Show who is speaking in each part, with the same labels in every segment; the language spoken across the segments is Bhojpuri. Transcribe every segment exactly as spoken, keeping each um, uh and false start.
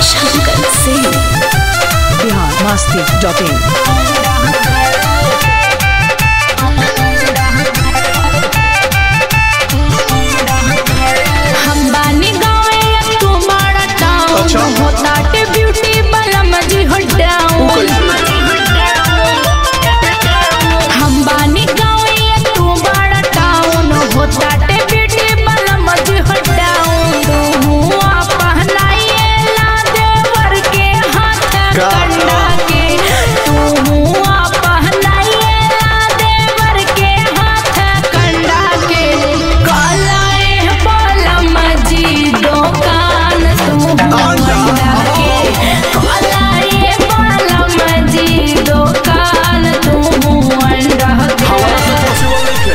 Speaker 1: Shankar Singh
Speaker 2: Bihar Masti dot in.
Speaker 1: हम बानी गावे तू मारा टाउन होता टे ब्यूटी वाला मजी हटाऊं। हम बानी गावे तू मारा टाउन होता टे ब्यूटी वाला मजी हटाऊं। तू आ पहनाइए ला देवर के हाथ कंडा के। तू आ पहनाइए ला देवर के हाथ कंडा के। कालाए बाला मजी दुकान तू अंडा के। कालाए बाला मजी दुकान तू अंडा के।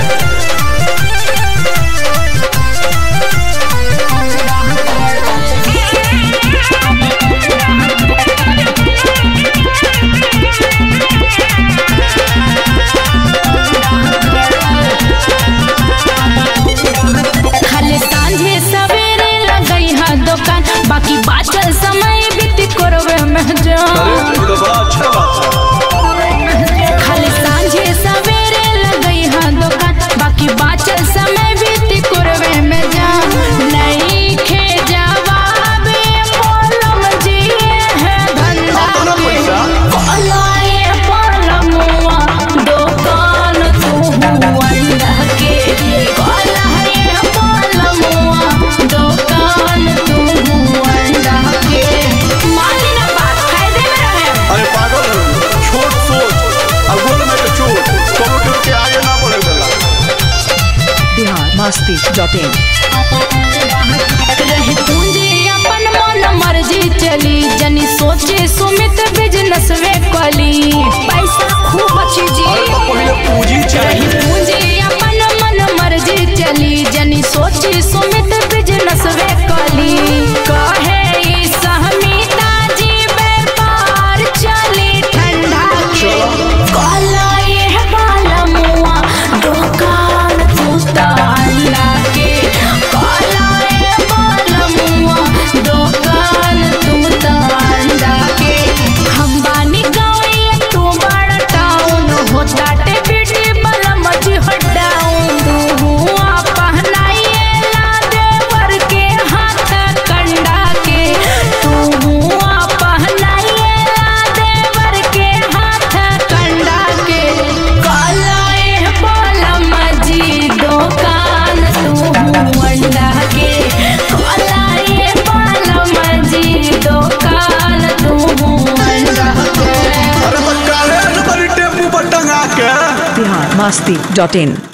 Speaker 1: खाली सांझे सवेरे लगई हा दुकान बाकी बाचल समय बीती करवे में जान। खाली सांझे सवेरे लगई हा दुकान बाकी बाचल समय बीती करवे में जान। नहीं खे जवाबे बोलम जी है धंधा के। बोलाए बोलमुआ दुकान तू अंडा के। बोलाए बोलमुआ दुकान तू अंडा के। मानी ना बात फायदे में रहे।
Speaker 3: अरे पागल है, छोट सोच और गोल में तो चोट कंप्यूटर के आगे ना बढ़ेगा।
Speaker 2: Bihar Masti dot in.
Speaker 1: रहे पूंजी अपन मन मर्जी चली जनी सोचे सुमित बिजनेस वे कली। पैसा खूब अच्छी जी
Speaker 3: अरे तो पहले पूंजी
Speaker 1: रही
Speaker 3: चाहिए।
Speaker 1: पूंजी अपन मन मर्जी चली जनी सोचे सुमित बिजनेस वे कली। कहे ई सहमीता जी व्यापार चली ठंडा के। कालाए बाला मुआ दुकान तू अंडा के। कालाए बाला मुआ दुकान तू अंडा के। हम बानी गावे तू बड़ा टाउन होता टे ब्यूटी वाला मजी हटाऊं। तू आ पहनाइए ला देवर के हाथ कंडा के। तू आ पहनाइए ला देवर के हाथ कंडा के। कालाए बाला मजी दुकान तू अंडा के। कालाए बाला मजी दुकान तू अंडा के।
Speaker 3: अरे तो काले न बड़ी टेम्पू पर टंगा के।
Speaker 2: बिहार मस्ती डॉट इन।